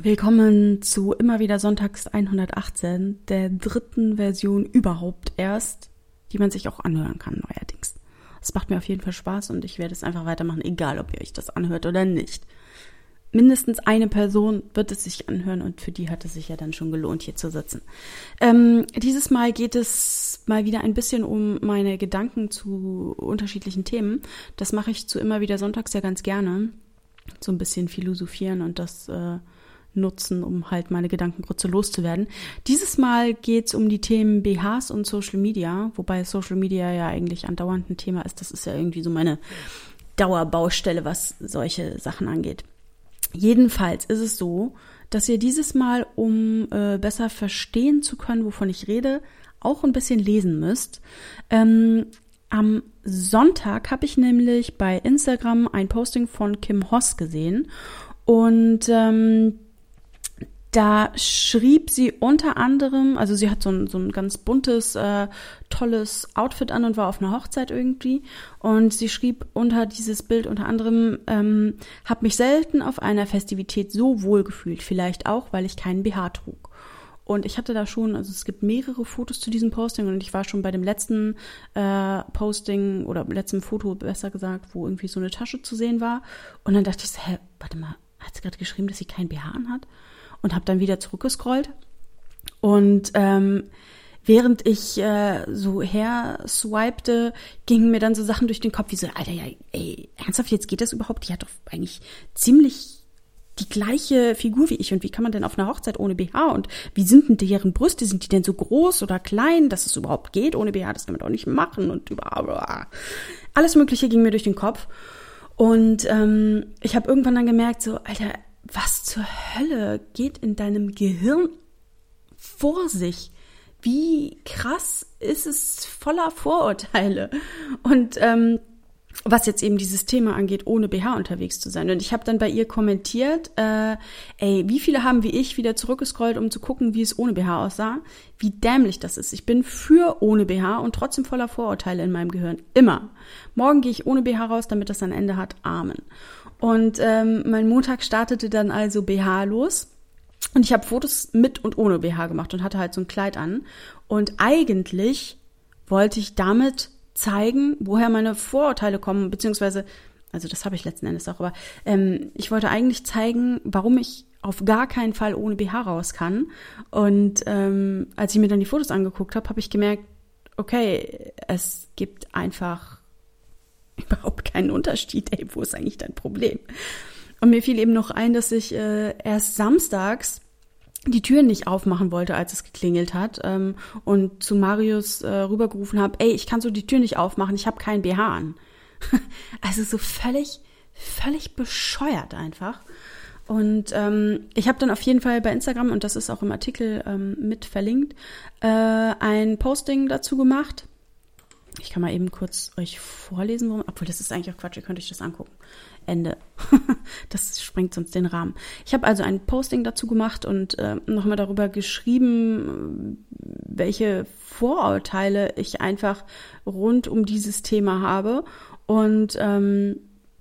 Willkommen zu immer wieder Sonntags 118, der dritten Version überhaupt erst, die man sich auch anhören kann neuerdings. Es macht mir auf jeden Fall Spaß und ich werde es einfach weitermachen, egal ob ihr euch das anhört oder nicht. Mindestens eine Person wird es sich anhören und für die hat es sich ja dann schon gelohnt, hier zu sitzen. Dieses Mal geht es mal wieder ein bisschen um meine Gedanken zu unterschiedlichen Themen. Das mache ich zu immer wieder Sonntags ja ganz gerne. So ein bisschen philosophieren und das nutzen, um halt meine Gedankengrütze loszuwerden. Dieses Mal geht es um die Themen BHs und Social Media, wobei Social Media ja eigentlich andauernd ein Thema ist. Das ist ja irgendwie so meine Dauerbaustelle, was solche Sachen angeht. Jedenfalls ist es so, dass ihr dieses Mal, um besser verstehen zu können, wovon ich rede, auch ein bisschen lesen müsst. Am Sonntag habe ich nämlich bei Instagram ein Posting von Kim Hoss gesehen und da schrieb sie unter anderem, also sie hat so ein ganz buntes, tolles Outfit an und war auf einer Hochzeit irgendwie. Und sie schrieb unter dieses Bild unter anderem, hab mich selten auf einer Festivität so wohl gefühlt. Vielleicht auch, weil ich keinen BH trug. Und ich hatte da schon, also es gibt mehrere Fotos zu diesem Posting und ich war schon bei dem letzten Posting oder letzten Foto, besser gesagt, wo irgendwie so eine Tasche zu sehen war. Und dann dachte ich so, warte mal, hat sie gerade geschrieben, dass sie keinen BH anhat? Und habe dann wieder zurückgescrollt. Und während ich so her swipte, gingen mir dann so Sachen durch den Kopf, wie so, Alter, ja, ey, ernsthaft, jetzt geht das überhaupt? Die hat doch eigentlich ziemlich die gleiche Figur wie ich. Und wie kann man denn auf einer Hochzeit ohne BH? Und wie sind denn deren Brüste? Sind die denn so groß oder klein, dass es überhaupt geht ohne BH? Das kann man doch nicht machen. Und überhaupt. Alles Mögliche ging mir durch den Kopf. Und ich habe irgendwann dann gemerkt, so, Alter, was zur Hölle geht in deinem Gehirn vor sich? Wie krass ist es voller Vorurteile? Und was jetzt eben dieses Thema angeht, ohne BH unterwegs zu sein. Und ich habe dann bei ihr kommentiert, wie viele haben wie ich wieder zurückgescrollt, um zu gucken, wie es ohne BH aussah? Wie dämlich das ist. Ich bin für ohne BH und trotzdem voller Vorurteile in meinem Gehirn. Immer. Morgen gehe ich ohne BH raus, damit das ein Ende hat. Amen. Und mein Montag startete dann also BH los. Und ich habe Fotos mit und ohne BH gemacht und hatte halt so ein Kleid an. Und eigentlich wollte ich damit zeigen, woher meine Vorurteile kommen, beziehungsweise, also das habe ich letzten Endes auch, aber ich wollte eigentlich zeigen, warum ich auf gar keinen Fall ohne BH raus kann. Und als ich mir dann die Fotos angeguckt habe, habe ich gemerkt, okay, es gibt einfach überhaupt keinen Unterschied, wo ist eigentlich dein Problem? Und mir fiel eben noch ein, dass ich erst samstags die Türen nicht aufmachen wollte, als es geklingelt hat und zu Marius rübergerufen habe, ich kann so die Tür nicht aufmachen, ich habe keinen BH an. Also so völlig bescheuert einfach. Und ich habe dann auf jeden Fall bei Instagram, und das ist auch im Artikel mit verlinkt, ein Posting dazu gemacht. Ich kann mal eben kurz euch vorlesen, obwohl das ist eigentlich auch Quatsch, ihr könnt euch das angucken. Ende. Das sprengt sonst den Rahmen. Ich habe also ein Posting dazu gemacht und nochmal darüber geschrieben, welche Vorurteile ich einfach rund um dieses Thema habe. Und der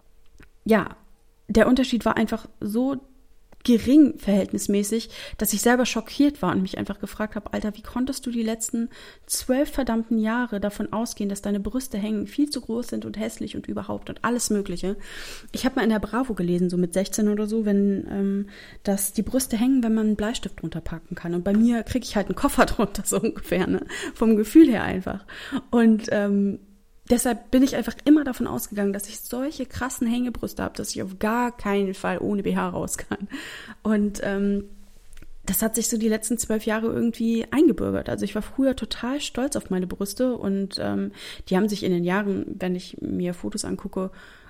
Unterschied war einfach so gering verhältnismäßig, dass ich selber schockiert war und mich einfach gefragt habe, Alter, wie konntest du die letzten 12 verdammten Jahre davon ausgehen, dass deine Brüste hängen, viel zu groß sind und hässlich und überhaupt und alles Mögliche. Ich habe mal in der Bravo gelesen, so mit 16 oder so, wenn dass die Brüste hängen, wenn man einen Bleistift drunter packen kann. Und bei mir kriege ich halt einen Koffer drunter, so ungefähr, ne? Vom Gefühl her einfach. Und deshalb bin ich einfach immer davon ausgegangen, dass ich solche krassen Hängebrüste habe, dass ich auf gar keinen Fall ohne BH raus kann. Und das hat sich so die letzten 12 Jahre irgendwie eingebürgert. Also ich war früher total stolz auf meine Brüste und die haben sich in den Jahren, wenn ich mir Fotos angucke,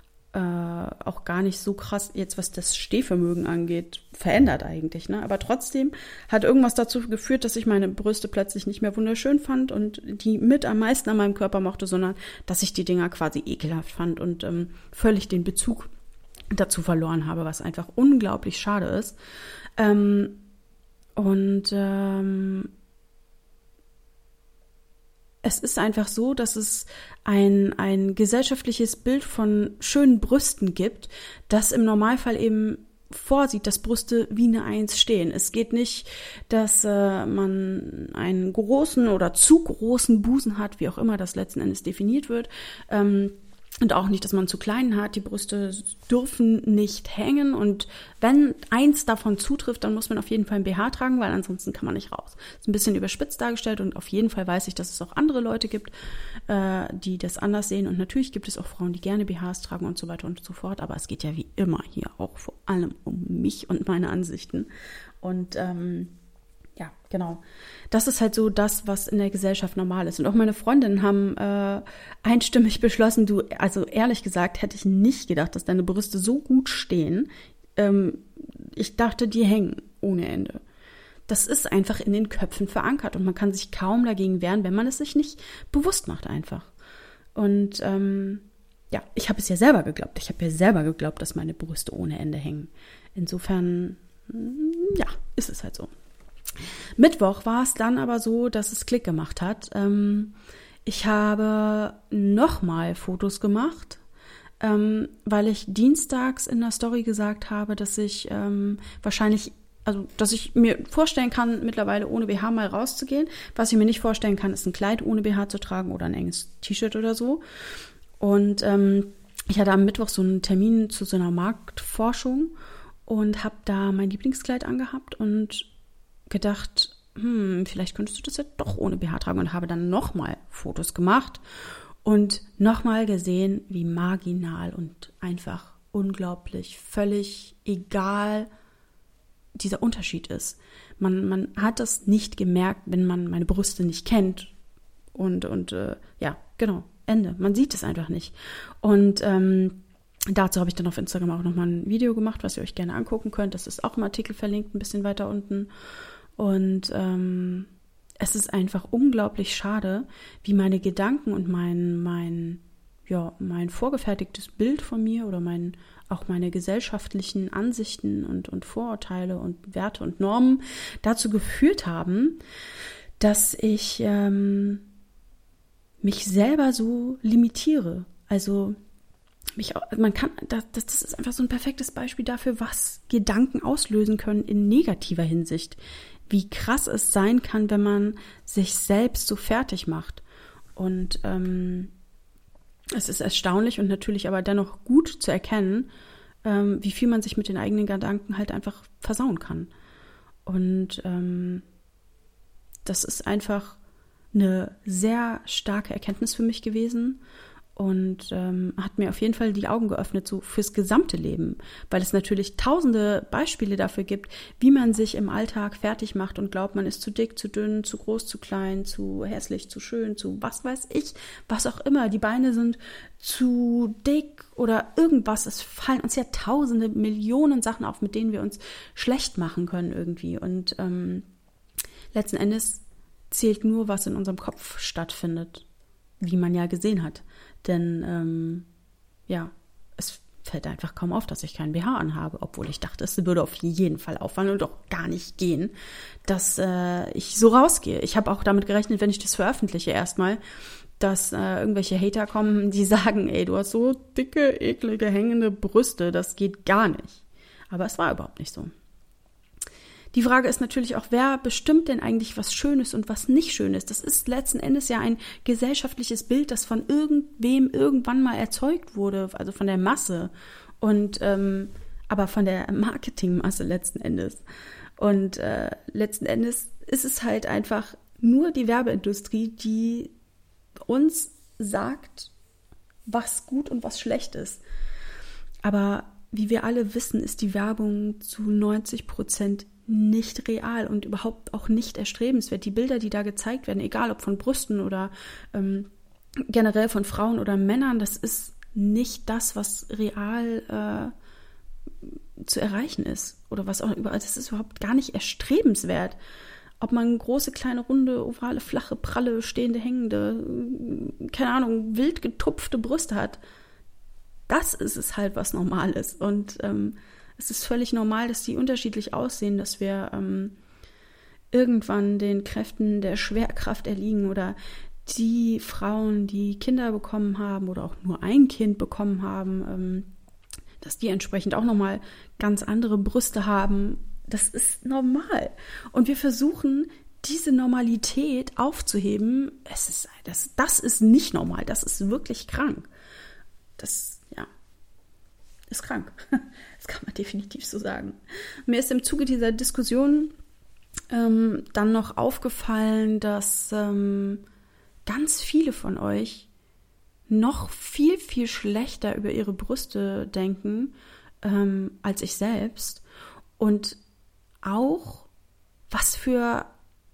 auch gar nicht so krass, jetzt was das Stehvermögen angeht, verändert eigentlich, ne? Aber trotzdem hat irgendwas dazu geführt, dass ich meine Brüste plötzlich nicht mehr wunderschön fand und die mit am meisten an meinem Körper mochte, sondern dass ich die Dinger quasi ekelhaft fand und völlig den Bezug dazu verloren habe, was einfach unglaublich schade ist. Es ist einfach so, dass es ein gesellschaftliches Bild von schönen Brüsten gibt, das im Normalfall eben vorsieht, dass Brüste wie eine Eins stehen. Es geht nicht, dass man einen großen oder zu großen Busen hat, wie auch immer das letzten Endes definiert wird. Und auch nicht, dass man zu kleinen hat. Die Brüste dürfen nicht hängen. Und wenn eins davon zutrifft, dann muss man auf jeden Fall ein BH tragen, weil ansonsten kann man nicht raus. Ist ein bisschen überspitzt dargestellt und auf jeden Fall weiß ich, dass es auch andere Leute gibt, die das anders sehen. Und natürlich gibt es auch Frauen, die gerne BHs tragen und so weiter und so fort. Aber es geht ja wie immer hier auch vor allem um mich und meine Ansichten. Und ja, genau. Das ist halt so das, was in der Gesellschaft normal ist. Und auch meine Freundinnen haben einstimmig beschlossen, also ehrlich gesagt, hätte ich nicht gedacht, dass deine Brüste so gut stehen. Ich dachte, die hängen ohne Ende. Das ist einfach in den Köpfen verankert und man kann sich kaum dagegen wehren, wenn man es sich nicht bewusst macht einfach. Und ja, ich habe es ja selber geglaubt. Ich habe ja selber geglaubt, dass meine Brüste ohne Ende hängen. Insofern, ja, ist es halt so. Mittwoch war es dann aber so, dass es Klick gemacht hat. Ich habe nochmal Fotos gemacht, weil ich dienstags in der Story gesagt habe, dass ich dass ich mir vorstellen kann, mittlerweile ohne BH mal rauszugehen. Was ich mir nicht vorstellen kann, ist ein Kleid ohne BH zu tragen oder ein enges T-Shirt oder so. Und ich hatte am Mittwoch so einen Termin zu so einer Marktforschung und habe da mein Lieblingskleid angehabt und gedacht, vielleicht könntest du das ja doch ohne BH tragen und habe dann nochmal Fotos gemacht und nochmal gesehen, wie marginal und einfach unglaublich, völlig egal dieser Unterschied ist. Man hat das nicht gemerkt, wenn man meine Brüste nicht kennt und ja, genau, Ende. Man sieht es einfach nicht. Und dazu habe ich dann auf Instagram auch nochmal ein Video gemacht, was ihr euch gerne angucken könnt. Das ist auch im Artikel verlinkt, ein bisschen weiter unten. Und es ist einfach unglaublich schade, wie meine Gedanken und mein vorgefertigtes Bild von mir oder auch meine gesellschaftlichen Ansichten und Vorurteile und Werte und Normen dazu geführt haben, dass ich mich selber so limitiere. Also das ist einfach so ein perfektes Beispiel dafür, was Gedanken auslösen können in negativer Hinsicht. Wie krass es sein kann, wenn man sich selbst so fertig macht. Und es ist erstaunlich und natürlich aber dennoch gut zu erkennen, wie viel man sich mit den eigenen Gedanken halt einfach versauen kann. Und das ist einfach eine sehr starke Erkenntnis für mich gewesen und hat mir auf jeden Fall die Augen geöffnet, so fürs gesamte Leben, weil es natürlich tausende Beispiele dafür gibt, wie man sich im Alltag fertig macht und glaubt, man ist zu dick, zu dünn, zu groß, zu klein, zu hässlich, zu schön, zu was weiß ich, was auch immer. Die Beine sind zu dick oder irgendwas. Es fallen uns ja tausende, Millionen Sachen auf, mit denen wir uns schlecht machen können irgendwie. Und letzten Endes zählt nur, was in unserem Kopf stattfindet, wie man ja gesehen hat. Denn es fällt einfach kaum auf, dass ich keinen BH anhabe, obwohl ich dachte, es würde auf jeden Fall auffallen und auch gar nicht gehen, dass ich so rausgehe. Ich habe auch damit gerechnet, wenn ich das veröffentliche erstmal, dass irgendwelche Hater kommen, die sagen, ey, du hast so dicke, eklige, hängende Brüste, das geht gar nicht. Aber es war überhaupt nicht so. Die Frage ist natürlich auch, wer bestimmt denn eigentlich, was schön ist und was nicht schön ist? Das ist letzten Endes ja ein gesellschaftliches Bild, das von irgendwem irgendwann mal erzeugt wurde, also von der Masse und aber von der Marketingmasse letzten Endes. Und letzten Endes ist es halt einfach nur die Werbeindustrie, die uns sagt, was gut und was schlecht ist. Aber wie wir alle wissen, ist die Werbung zu 90% nicht real und überhaupt auch nicht erstrebenswert. Die Bilder, die da gezeigt werden, egal ob von Brüsten oder generell von Frauen oder Männern, das ist nicht das, was real zu erreichen ist. Oder was auch überall, das ist überhaupt gar nicht erstrebenswert. Ob man große, kleine, runde, ovale, flache, pralle, stehende, hängende, keine Ahnung, wild getupfte Brüste hat. Das ist es halt, was normal ist. Und es ist völlig normal, dass die unterschiedlich aussehen, dass wir irgendwann den Kräften der Schwerkraft erliegen oder die Frauen, die Kinder bekommen haben oder auch nur ein Kind bekommen haben, dass die entsprechend auch nochmal ganz andere Brüste haben. Das ist normal. Und wir versuchen, diese Normalität aufzuheben. Das ist nicht normal. Das ist wirklich krank. Das, ja, ist krank. Das kann man definitiv so sagen. Mir ist im Zuge dieser Diskussion dann noch aufgefallen, dass ganz viele von euch noch viel, viel schlechter über ihre Brüste denken als ich selbst. Und auch, was für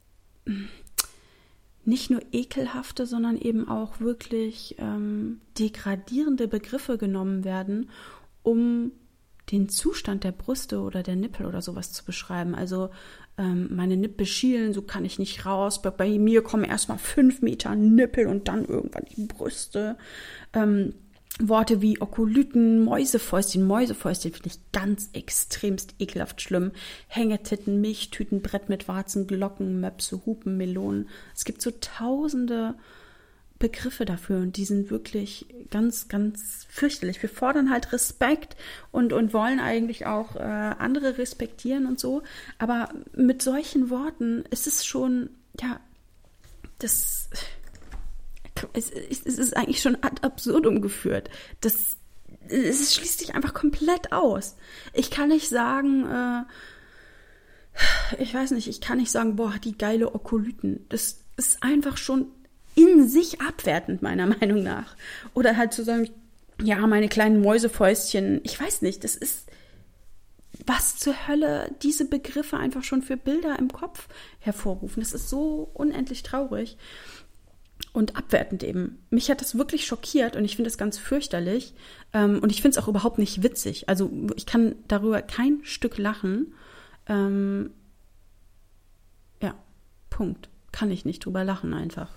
nicht nur ekelhafte, sondern eben auch wirklich degradierende Begriffe genommen werden, um den Zustand der Brüste oder der Nippel oder sowas zu beschreiben. Also meine Nippel schielen, so kann ich nicht raus. Bei mir kommen erstmal 5 Meter Nippel und dann irgendwann die Brüste. Worte wie Okolyten, Mäusefäustchen finde ich ganz extremst ekelhaft schlimm. Hängetitten, Milchtüten, Brett mit Warzen, Glocken, Möpse, Hupen, Melonen. Es gibt so tausende Begriffe dafür und die sind wirklich ganz, ganz fürchterlich. Wir fordern halt Respekt und wollen eigentlich auch andere respektieren und so. Aber mit solchen Worten ist es schon, ja, es ist eigentlich schon ad absurdum geführt. Es schließt sich einfach komplett aus. Ich kann nicht sagen, boah, die geile Okolyten. Das ist einfach schon in sich abwertend, meiner Meinung nach. Oder halt zu sagen, ja, meine kleinen Mäusefäustchen. Ich weiß nicht, das ist, was zur Hölle diese Begriffe einfach schon für Bilder im Kopf hervorrufen. Das ist so unendlich traurig. Und abwertend eben. Mich hat das wirklich schockiert und ich finde es ganz fürchterlich. Und ich finde es auch überhaupt nicht witzig. Also ich kann darüber kein Stück lachen. Ja, Punkt. Kann ich nicht drüber lachen einfach.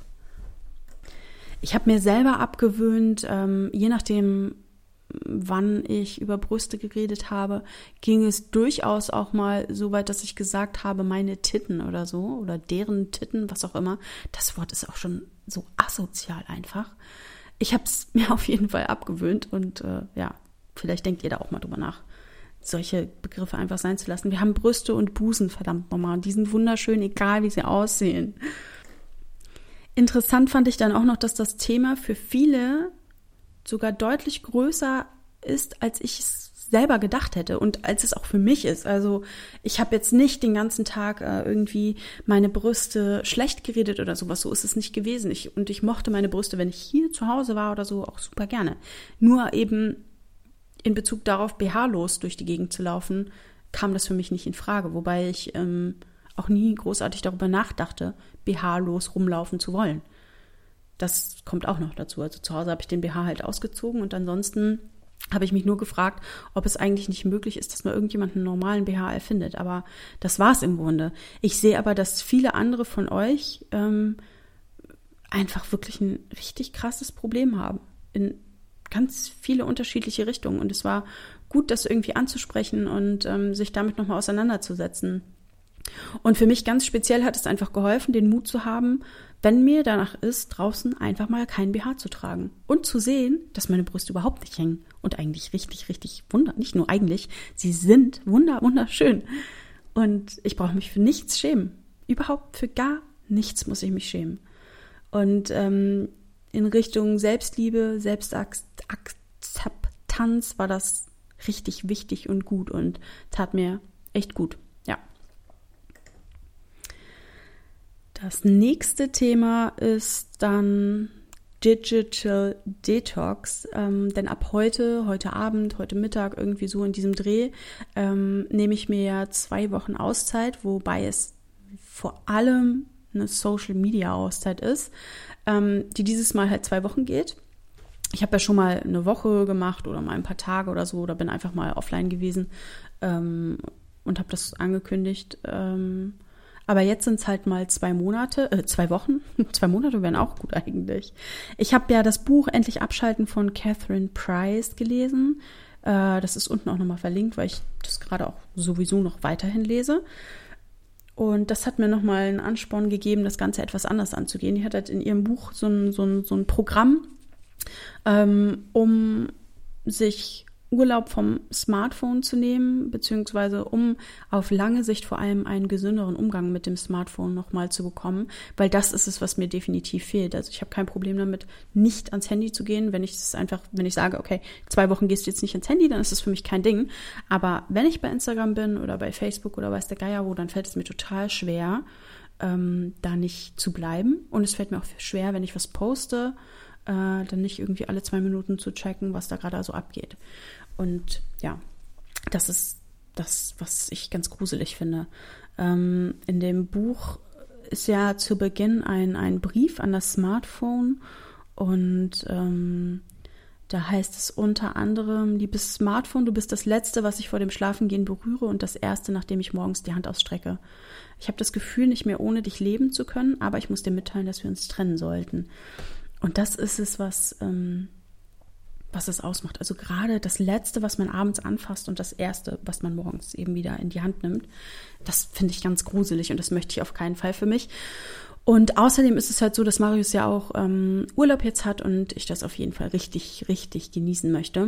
Ich habe mir selber abgewöhnt, je nachdem, wann ich über Brüste geredet habe, ging es durchaus auch mal so weit, dass ich gesagt habe, meine Titten oder so, oder deren Titten, was auch immer. Das Wort ist auch schon so asozial einfach. Ich habe es mir auf jeden Fall abgewöhnt und ja, vielleicht denkt ihr da auch mal drüber nach, solche Begriffe einfach sein zu lassen. Wir haben Brüste und Busen, verdammt nochmal, die sind wunderschön, egal wie sie aussehen. Interessant fand ich dann auch noch, dass das Thema für viele sogar deutlich größer ist, als ich es selber gedacht hätte und als es auch für mich ist. Also ich habe jetzt nicht den ganzen Tag irgendwie meine Brüste schlecht geredet oder sowas. So ist es nicht gewesen. Ich mochte meine Brüste, wenn ich hier zu Hause war oder so, auch super gerne. Nur eben in Bezug darauf, BH-los durch die Gegend zu laufen, kam das für mich nicht in Frage. Wobei ich auch nie großartig darüber nachdachte, BH-los rumlaufen zu wollen. Das kommt auch noch dazu. Also zu Hause habe ich den BH halt ausgezogen und ansonsten habe ich mich nur gefragt, ob es eigentlich nicht möglich ist, dass mal irgendjemand einen normalen BH erfindet. Aber das war es im Grunde. Ich sehe aber, dass viele andere von euch einfach wirklich ein richtig krasses Problem haben. In ganz viele unterschiedliche Richtungen. Und es war gut, das irgendwie anzusprechen und sich damit nochmal auseinanderzusetzen. Und für mich ganz speziell hat es einfach geholfen, den Mut zu haben, wenn mir danach ist, draußen einfach mal kein BH zu tragen. Und zu sehen, dass meine Brüste überhaupt nicht hängen. Und eigentlich richtig, richtig nicht nur eigentlich, sie sind wunderschön. Und ich brauche mich für nichts schämen. Überhaupt für gar nichts muss ich mich schämen. Und in Richtung Selbstliebe, Selbstakzeptanz war das richtig wichtig und gut und tat mir echt gut. Ja. Das nächste Thema ist dann Digital Detox, denn ab heute Abend, heute Mittag, irgendwie so in diesem Dreh, nehme ich mir ja 2 Wochen Auszeit, wobei es vor allem eine Social-Media-Auszeit ist, die dieses Mal halt 2 Wochen geht. Ich habe ja schon mal eine Woche gemacht oder mal ein paar Tage oder so oder bin einfach mal offline gewesen und habe das angekündigt. Aber jetzt sind es halt mal 2 Wochen. 2 Monate wären auch gut eigentlich. Ich habe ja das Buch Endlich abschalten von Catherine Price gelesen. Das ist unten auch nochmal verlinkt, weil ich das gerade auch sowieso noch weiterhin lese. Und das hat mir nochmal einen Ansporn gegeben, das Ganze etwas anders anzugehen. Die hat halt in ihrem Buch so ein Programm, um sich Urlaub vom Smartphone zu nehmen, beziehungsweise um auf lange Sicht vor allem einen gesünderen Umgang mit dem Smartphone nochmal zu bekommen, weil das ist es, was mir definitiv fehlt. Also ich habe kein Problem damit, nicht ans Handy zu gehen, wenn ich sage, okay, 2 Wochen gehst du jetzt nicht ans Handy, dann ist das für mich kein Ding. Aber wenn ich bei Instagram bin oder bei Facebook oder weiß der Geier wo, dann fällt es mir total schwer, da nicht zu bleiben. Und es fällt mir auch schwer, wenn ich was poste, dann nicht irgendwie alle 2 Minuten zu checken, was da gerade so abgeht. Und ja, das ist das, was ich ganz gruselig finde. In dem Buch ist ja zu Beginn ein Brief an das Smartphone und da heißt es unter anderem: Liebes Smartphone, du bist das Letzte, was ich vor dem Schlafengehen berühre und das Erste, nachdem ich morgens die Hand ausstrecke. Ich habe das Gefühl, nicht mehr ohne dich leben zu können, aber ich muss dir mitteilen, dass wir uns trennen sollten. Und das ist es, was es ausmacht. Also gerade das Letzte, was man abends anfasst und das Erste, was man morgens eben wieder in die Hand nimmt, das finde ich ganz gruselig und das möchte ich auf keinen Fall für mich. Und außerdem ist es halt so, dass Marius ja auch Urlaub jetzt hat und ich das auf jeden Fall richtig, richtig genießen möchte.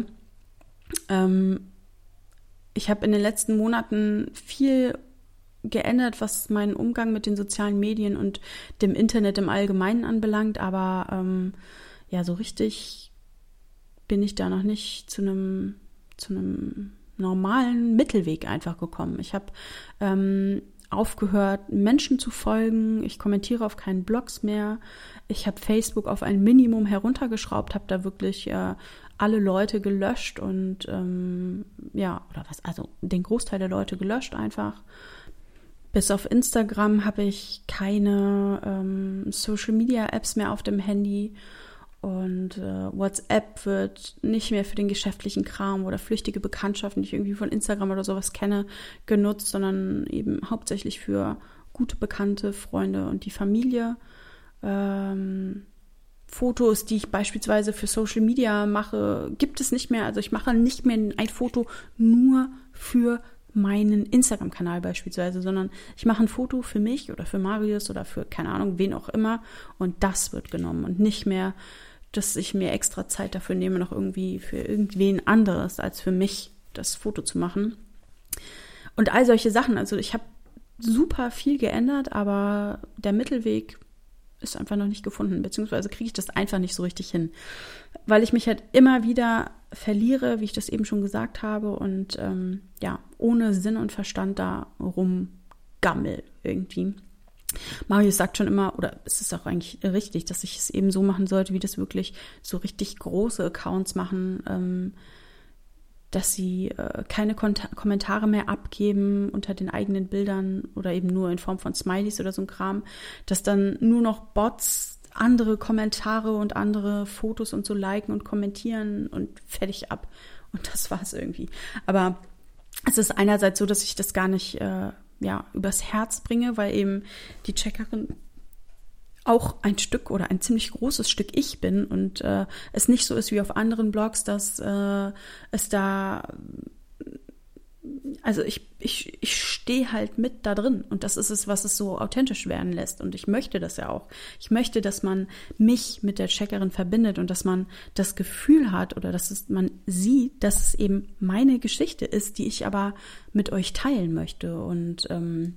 Ich habe in den letzten Monaten viel geändert, was meinen Umgang mit den sozialen Medien und dem Internet im Allgemeinen anbelangt, aber so richtig bin ich da noch nicht zu einem normalen Mittelweg einfach gekommen. Ich habe aufgehört, Menschen zu folgen. Ich kommentiere auf keinen Blogs mehr. Ich habe Facebook auf ein Minimum heruntergeschraubt, habe da wirklich alle Leute gelöscht und den Großteil der Leute gelöscht einfach. Bis auf Instagram habe ich keine Social-Media-Apps mehr auf dem Handy und WhatsApp wird nicht mehr für den geschäftlichen Kram oder flüchtige Bekanntschaften, die ich irgendwie von Instagram oder sowas kenne, genutzt, sondern eben hauptsächlich für gute Bekannte, Freunde und die Familie. Fotos, die ich beispielsweise für Social Media mache, gibt es nicht mehr. Also ich mache nicht mehr ein Foto nur für meinen Instagram-Kanal beispielsweise, sondern ich mache ein Foto für mich oder für Marius oder für, keine Ahnung, wen auch immer und das wird genommen und nicht mehr, dass ich mir extra Zeit dafür nehme, noch irgendwie für irgendwen anderes als für mich das Foto zu machen. Und all solche Sachen, also ich habe super viel geändert, aber der Mittelweg ist einfach noch nicht gefunden, beziehungsweise kriege ich das einfach nicht so richtig hin, weil ich mich halt immer wieder verliere, wie ich das eben schon gesagt habe und ohne Sinn und Verstand da rumgammel irgendwie. Marius sagt schon immer, oder es ist auch eigentlich richtig, dass ich es eben so machen sollte, wie das wirklich so richtig große Accounts machen, dass sie keine Kommentare mehr abgeben unter den eigenen Bildern oder eben nur in Form von Smileys oder so ein Kram, dass dann nur noch Bots andere Kommentare und andere Fotos und so liken und kommentieren und fertig ab. Und das war's irgendwie. Aber es ist einerseits so, dass ich das gar nicht übers Herz bringe, weil eben die Checkerin auch ein Stück oder ein ziemlich großes Stück ich bin und es nicht so ist wie auf anderen Blogs, dass es da, also ich stehe halt mit da drin und das ist es, was es so authentisch werden lässt und ich möchte das ja auch. Ich möchte, dass man mich mit der Checkerin verbindet und dass man das Gefühl hat oder man sieht, dass es eben meine Geschichte ist, die ich aber mit euch teilen möchte und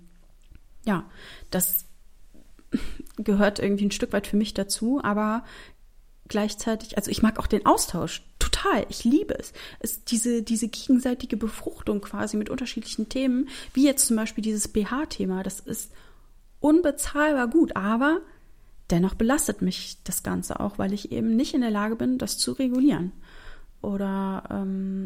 das gehört irgendwie ein Stück weit für mich dazu, aber gleichzeitig, also ich mag auch den Austausch total, ich liebe es. Diese gegenseitige Befruchtung quasi mit unterschiedlichen Themen, wie jetzt zum Beispiel dieses BH-Thema, das ist unbezahlbar gut, aber dennoch belastet mich das Ganze auch, weil ich eben nicht in der Lage bin, das zu regulieren. Oder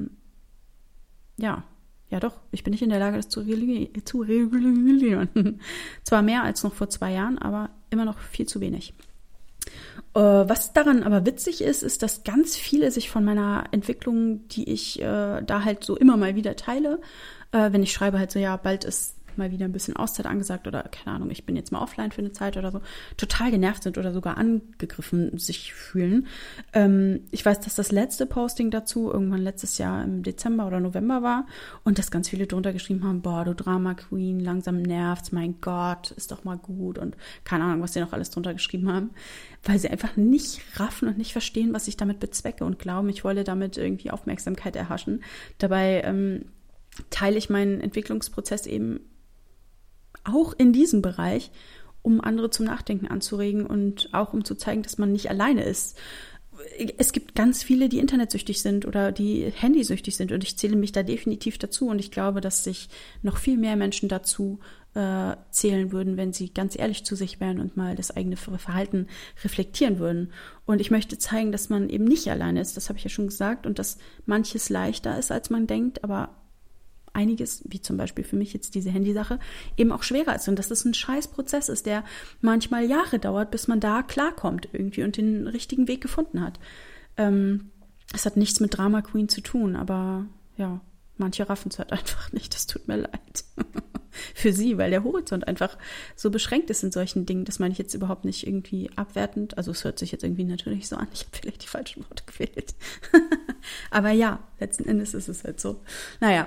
doch, ich bin nicht in der Lage, das zu regulieren. Zwar mehr als noch vor 2 Jahren, aber immer noch viel zu wenig. Was daran aber witzig ist, dass ganz viele sich von meiner Entwicklung, die ich da halt so immer mal wieder teile, wenn ich schreibe halt so, ja, bald ist mal wieder ein bisschen Auszeit angesagt oder, keine Ahnung, ich bin jetzt mal offline für eine Zeit oder so, total genervt sind oder sogar angegriffen sich fühlen. Ich weiß, dass das letzte Posting dazu irgendwann letztes Jahr im Dezember oder November war und dass ganz viele drunter geschrieben haben, boah, du Drama Queen, langsam nervt's, mein Gott, ist doch mal gut und keine Ahnung, was sie noch alles drunter geschrieben haben, weil sie einfach nicht raffen und nicht verstehen, was ich damit bezwecke und glauben, ich wolle damit irgendwie Aufmerksamkeit erhaschen. Dabei teile ich meinen Entwicklungsprozess eben auch in diesem Bereich, um andere zum Nachdenken anzuregen und auch um zu zeigen, dass man nicht alleine ist. Es gibt ganz viele, die internetsüchtig sind oder die handysüchtig sind und ich zähle mich da definitiv dazu und ich glaube, dass sich noch viel mehr Menschen dazu zählen würden, wenn sie ganz ehrlich zu sich wären und mal das eigene Verhalten reflektieren würden. Und ich möchte zeigen, dass man eben nicht alleine ist, das habe ich ja schon gesagt, und dass manches leichter ist, als man denkt, aber einiges, wie zum Beispiel für mich jetzt diese Handysache, eben auch schwerer ist und dass das ein scheiß Prozess ist, der manchmal Jahre dauert, bis man da klarkommt irgendwie und den richtigen Weg gefunden hat. Es hat nichts mit Drama Queen zu tun, aber ja, manche raffen es halt einfach nicht, das tut mir leid. Für sie, weil der Horizont einfach so beschränkt ist in solchen Dingen, das meine ich jetzt überhaupt nicht irgendwie abwertend, also es hört sich jetzt irgendwie natürlich so an, ich habe vielleicht die falschen Worte gewählt. Aber ja, letzten Endes ist es halt so. Naja,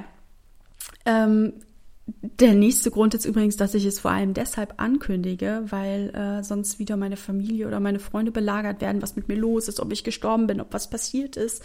der nächste Grund ist übrigens, dass ich es vor allem deshalb ankündige, weil sonst wieder meine Familie oder meine Freunde belagert werden, was mit mir los ist, ob ich gestorben bin, ob was passiert ist.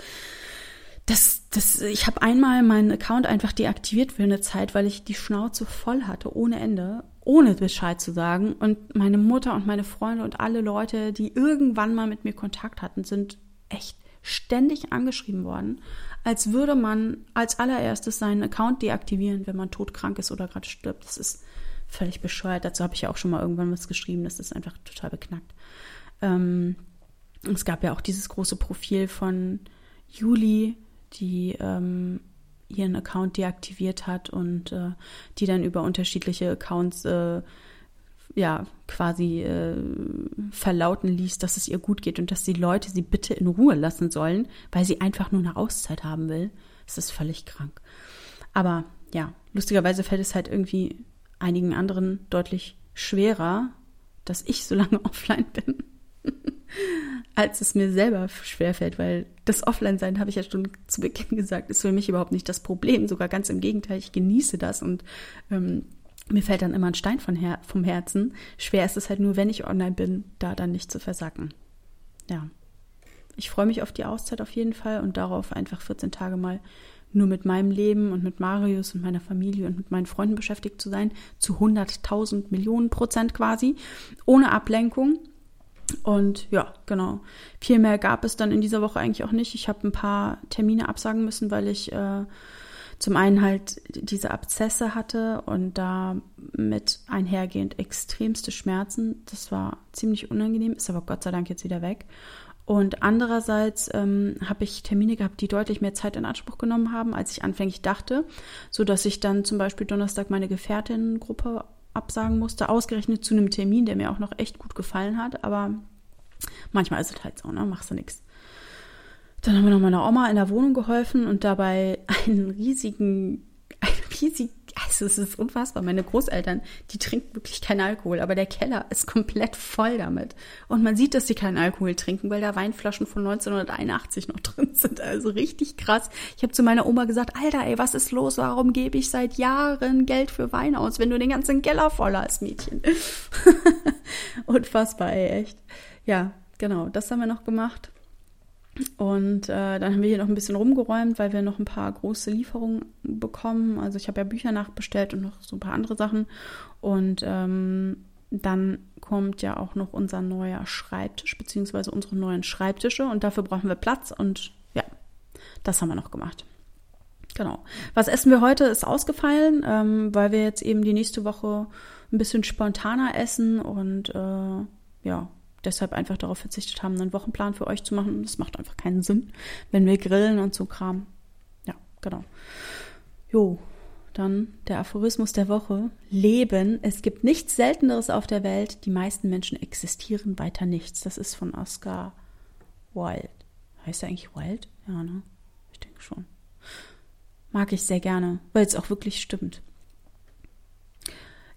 Ich habe einmal meinen Account einfach deaktiviert für eine Zeit, weil ich die Schnauze voll hatte, ohne Ende, ohne Bescheid zu sagen. Und meine Mutter und meine Freunde und alle Leute, die irgendwann mal mit mir Kontakt hatten, sind echt ständig angeschrieben worden, als würde man als allererstes seinen Account deaktivieren, wenn man todkrank ist oder gerade stirbt. Das ist völlig bescheuert. Dazu habe ich ja auch schon mal irgendwann was geschrieben. Das ist einfach total beknackt. Es gab ja auch dieses große Profil von Juli, die ihren Account deaktiviert hat und die dann über unterschiedliche Accounts quasi verlauten ließ, dass es ihr gut geht und dass die Leute sie bitte in Ruhe lassen sollen, weil sie einfach nur eine Auszeit haben will. Das ist völlig krank. Aber ja, lustigerweise fällt es halt irgendwie einigen anderen deutlich schwerer, dass ich so lange offline bin, als es mir selber schwerfällt, weil das Offline-Sein, habe ich ja schon zu Beginn gesagt, ist für mich überhaupt nicht das Problem. Sogar ganz im Gegenteil, ich genieße das und mir fällt dann immer ein Stein vom Herzen. Schwer ist es halt nur, wenn ich online bin, da dann nicht zu versacken. Ja, ich freue mich auf die Auszeit auf jeden Fall und darauf, einfach 14 Tage mal nur mit meinem Leben und mit Marius und meiner Familie und mit meinen Freunden beschäftigt zu sein, zu 100.000 Millionen % quasi, ohne Ablenkung. Und ja, genau. Viel mehr gab es dann in dieser Woche eigentlich auch nicht. Ich habe ein paar Termine absagen müssen, weil ich zum einen halt diese Abszesse hatte und damit einhergehend extremste Schmerzen. Das war ziemlich unangenehm, ist aber Gott sei Dank jetzt wieder weg. Und andererseits habe ich Termine gehabt, die deutlich mehr Zeit in Anspruch genommen haben, als ich anfänglich dachte, sodass ich dann zum Beispiel Donnerstag meine Gefährtinnengruppe absagen musste, ausgerechnet zu einem Termin, der mir auch noch echt gut gefallen hat, aber manchmal ist es halt so, ne, machst du nichts. Dann haben wir noch meiner Oma in der Wohnung geholfen und dabei also es ist unfassbar, meine Großeltern, die trinken wirklich keinen Alkohol, aber der Keller ist komplett voll damit. Und man sieht, dass sie keinen Alkohol trinken, weil da Weinflaschen von 1981 noch drin sind, also richtig krass. Ich habe zu meiner Oma gesagt, Alter, ey, was ist los, warum gebe ich seit Jahren Geld für Wein aus, wenn du den ganzen Keller voll hast, Mädchen? Unfassbar, ey, echt. Ja, genau, das haben wir noch gemacht. Und dann haben wir hier noch ein bisschen rumgeräumt, weil wir noch ein paar große Lieferungen bekommen. Also ich habe ja Bücher nachbestellt und noch so ein paar andere Sachen. Und dann kommt ja auch noch unser neuer Schreibtisch, beziehungsweise unsere neuen Schreibtische. Und dafür brauchen wir Platz. Und ja, das haben wir noch gemacht. Genau. Was essen wir heute, ist ausgefallen, weil wir jetzt eben die nächste Woche ein bisschen spontaner essen und deshalb einfach darauf verzichtet haben, einen Wochenplan für euch zu machen. Das macht einfach keinen Sinn, wenn wir grillen und so Kram. Ja, genau. Jo, dann der Aphorismus der Woche. Leben, es gibt nichts Selteneres auf der Welt. Die meisten Menschen existieren weiter nichts. Das ist von Oscar Wilde. Heißt er eigentlich Wilde? Ja, ne? Ich denke schon. Mag ich sehr gerne, weil es auch wirklich stimmt.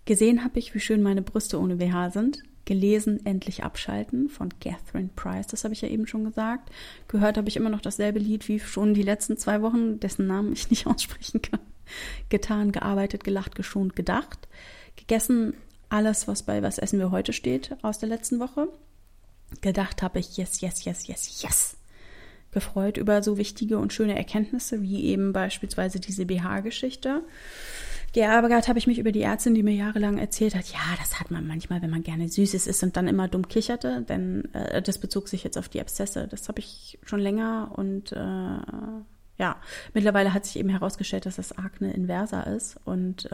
Gesehen habe ich, wie schön meine Brüste ohne BH sind. Gelesen Endlich abschalten von Catherine Price, das habe ich ja eben schon gesagt. Gehört habe ich immer noch dasselbe Lied wie schon die letzten 2 Wochen, dessen Namen ich nicht aussprechen kann. Getan, gearbeitet, gelacht, geschont, gedacht. Gegessen alles, was bei Was essen wir heute steht aus der letzten Woche. Gedacht habe ich yes, yes, yes, yes, yes. Gefreut über so wichtige und schöne Erkenntnisse, wie eben beispielsweise diese BH-Geschichte. Geärgert habe ich mich über die Ärztin, die mir jahrelang erzählt hat, ja, das hat man manchmal, wenn man gerne Süßes isst und dann immer dumm kicherte, denn das bezog sich jetzt auf die Abszesse. Das habe ich schon länger und ja, mittlerweile hat sich eben herausgestellt, dass das Akne inversa ist und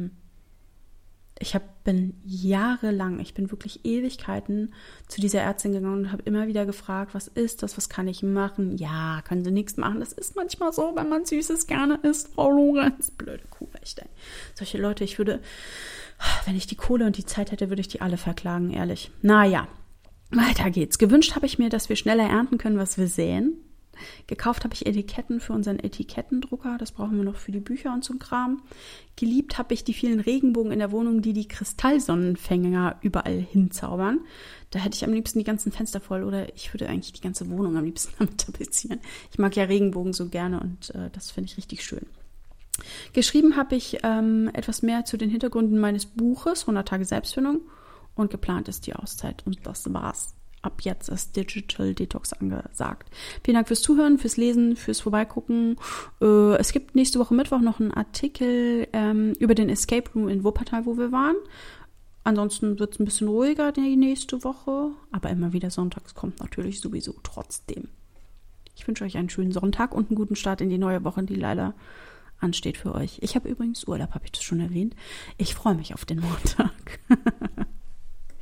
ich bin wirklich Ewigkeiten zu dieser Ärztin gegangen und habe immer wieder gefragt, was ist das, was kann ich machen? Ja, können Sie nichts machen. Das ist manchmal so, wenn man Süßes gerne isst, Frau Lorenz. Blöde Kuh, echt, ey. Solche Leute, wenn ich die Kohle und die Zeit hätte, würde ich die alle verklagen, ehrlich. Naja, weiter geht's. Gewünscht habe ich mir, dass wir schneller ernten können, was wir säen. Gekauft habe ich Etiketten für unseren Etikettendrucker, das brauchen wir noch für die Bücher und zum Kram. Geliebt habe ich die vielen Regenbogen in der Wohnung, die Kristallsonnenfänger überall hinzaubern. Da hätte ich am liebsten die ganzen Fenster voll oder ich würde eigentlich die ganze Wohnung am liebsten damit tapezieren. Ich mag ja Regenbogen so gerne und das finde ich richtig schön. Geschrieben habe ich etwas mehr zu den Hintergründen meines Buches 100 Tage Selbstfindung und geplant ist die Auszeit und das war's. Ab jetzt ist Digital Detox angesagt. Vielen Dank fürs Zuhören, fürs Lesen, fürs Vorbeigucken. Es gibt nächste Woche Mittwoch noch einen Artikel über den Escape Room in Wuppertal, wo wir waren. Ansonsten wird es ein bisschen ruhiger die nächste Woche. Aber immer wieder sonntags kommt natürlich sowieso trotzdem. Ich wünsche euch einen schönen Sonntag und einen guten Start in die neue Woche, die leider ansteht für euch. Ich habe übrigens Urlaub, habe ich das schon erwähnt. Ich freue mich auf den Montag.